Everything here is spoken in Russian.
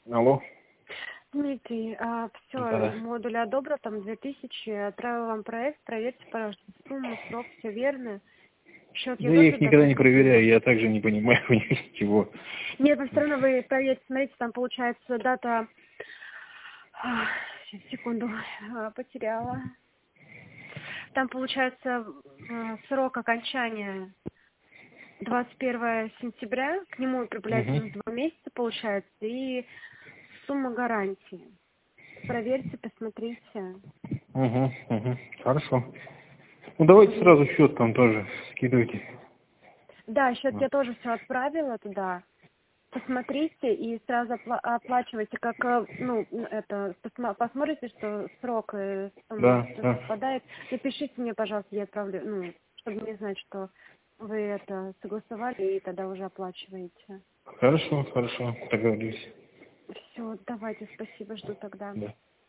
Алло. Дмитрий, все, Да. модуль одобрил, там 2000, отправил вам проект, проверьте, пожалуйста, сумму, срок, все верно. Счет Да я я тоже их никогда не загрузила. проверяю, я также не понимаю у них ничего. Нет, но все равно вы проверьте, смотрите, там получается дата... Сейчас, секунду, потеряла. Там получается срок окончания 21 сентября, к нему прибавляется Угу. 2 месяца, получается, и сумма гарантии. Проверьте, посмотрите. Угу. Хорошо. Ну давайте сразу счет там тоже скидывайте. Да, счет Вот. я тоже все отправила туда. Посмотрите и сразу оплачивайте, как, ну, это, посмотрите, что срок и сумма Да, все да. совпадает. Напишите мне, пожалуйста, я отправлю, ну, чтобы мне знать, что вы это согласовали и тогда уже оплачиваете. Хорошо, договорились. Все, давайте, спасибо, жду тогда. Да.